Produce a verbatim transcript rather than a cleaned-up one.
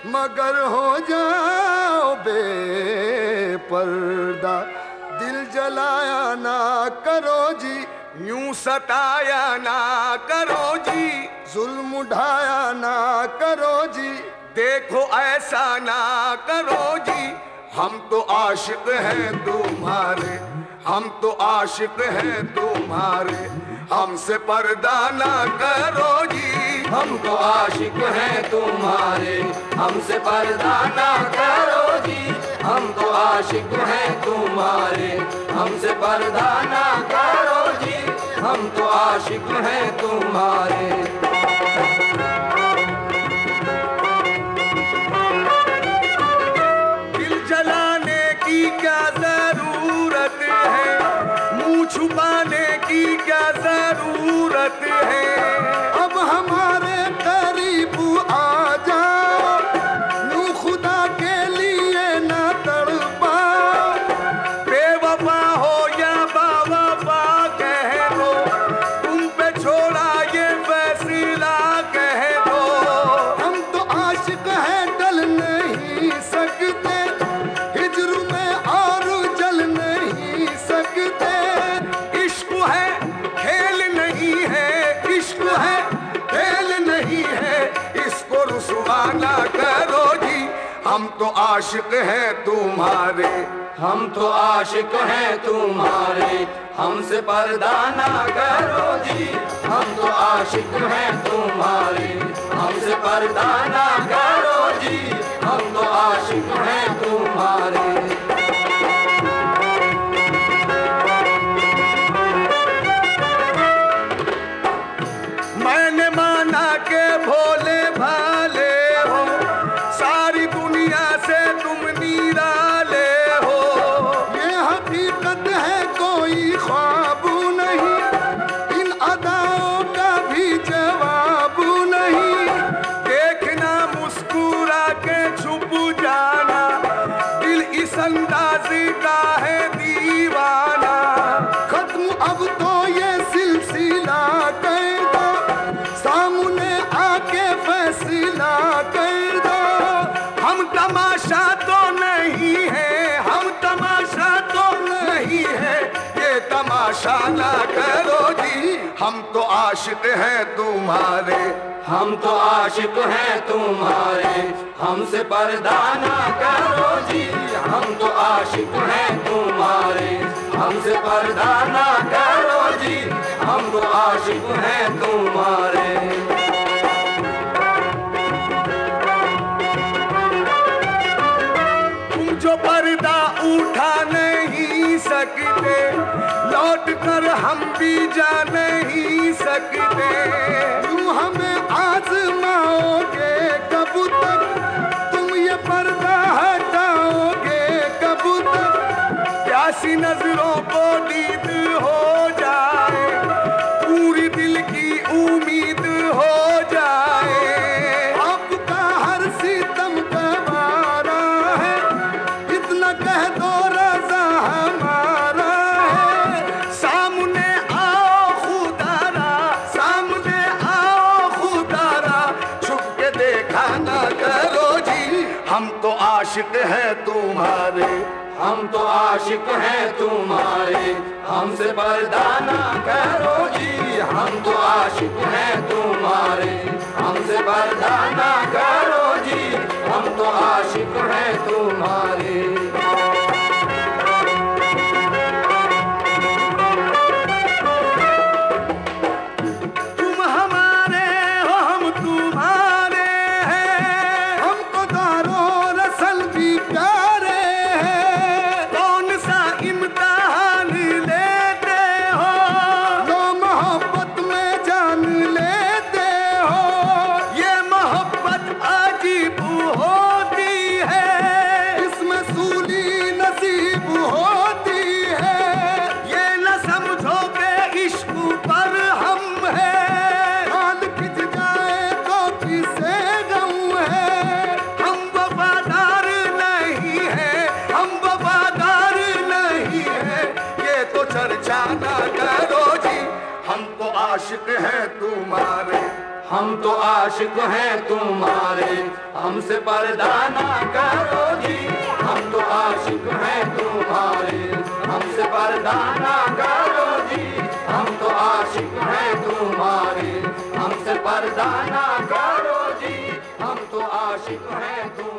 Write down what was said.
मगर हो जाओ बेपर्दा, दिल जलाया ना करो जी, यूं सताया ना करो जी, जुल्म उठाया ना करो जी, देखो ऐसा ना करो जी। हम तो आशिक हैं तुम्हारे, हम तो आशिक हैं तुम्हारे, हमसे पर्दा ना करो जी। हम तो आशिक हैं तुम्हारे, हमसे पर्दा ना करो जी। हम तो आशिक हैं तुम्हारे, हमसे पर्दा ना करो जी। हम तो आशिक हैं तुम्हारे। दिल जलाने की क्या जरूरत है, मुंह छुपाने की क्या जरूरत है। अब हमारे करीब आ जाओ, यूं खुदा के लिए ना तड़पाओ। बेवफा हो या बावफा कह दो, तुम पे छोड़ा ये फैसला कह दो। हम तो आशिक हैं डल नहीं सकते, हिज्र में और जल नहीं सकते। इश्क है खेल नहीं है, इश्क है खेल नहीं है, इसको रुसवा ना करो जी। हम तो आशिक हैं तुम्हारे, हम तो आशिक हैं तुम्हारे, हमसे पर्दा ना करो जी। हम तो आशिक हैं तुम्हारे, हमसे पर्दा ना करो जी। हम तो आशिक हैं तुम्हारे। मैंने माना के भोले भाले हो, सारी दुनिया से तुम निराले हो। ये हकीकत है कोई ख्वाब नहीं, इन अदाओं का भी जवाब नहीं। देखना मुस्कुरा के छुप जाना, दिल इस अंदाज़ी का है दीवाना। खत्म अब तो ये सिलसिला कर दो, सामने आके फैसला कर दो। हम तमाशा तो नहीं है, हम तमाशा तो नहीं है, ये तमाशा ना करो जी। हम तो आशिक हैं तुम्हारे, हम तो आशिक हैं तुम्हारे, हमसे पर्दा ना करो जी। हम तो आशिक हैं तुम्हारे, हमसे पर्दा ना करो जी। हम तो आशिक हैं तुम्हारे। तुम जो पर्दा उठा नहीं सकते, लौट कर हम भी जा नहीं सकते। यूं हमें आजमाओगे कब तक, तुम ये पर्दा हटाओगे कब तक। प्यासी नजरों को दीद हो जाए, पूरी दिल की उम्मीद हो जाए। आपका हर सितम गवारा है, इतना कह दो रजा हमारा है। सामने आओ खुदारा, सामने आओ खुदारा, छुप के देखा ना करो जी। हम तो आशिक हैं तुम्हारे, हम तो आशिक हैं तुम्हारे, हमसे पर्दा ना करो जी। हम तो आशिक हैं तुम्हारे, हमसे पर्दा ना करो जी। हम तो आशिक हैं तुम्हारे। तुम हमारे हो हम तुम्हारे हैं, हमको दारो रसल भी प्यारे हैं। कौन सा इम्तिहान लेते हो, लो मोहब्बत में जान लेते हो। ये मोहब्बत अजीब होती है, इसमें सूली नसीब होती है। ये न समझो के इश्क पर हम है। हाल खिंच जाए तो किसे गम है। हम वफादार नहीं है, हम वफादार नहीं है, ये तो चर्चा ना करो जी। हम तो आशिक हैं तुम्हारे, हम तो आशिक हैं तुम्हारे, हमसे पर्दा ना करो जी। हम तो आशिक हैं तुम्हारे, हमसे पर्दा ना करो जी। हम तो आशिक हैं तुम्हारे, हमसे पर्दा ना करो जी। हम तो आशिक हैं तुम्हारे।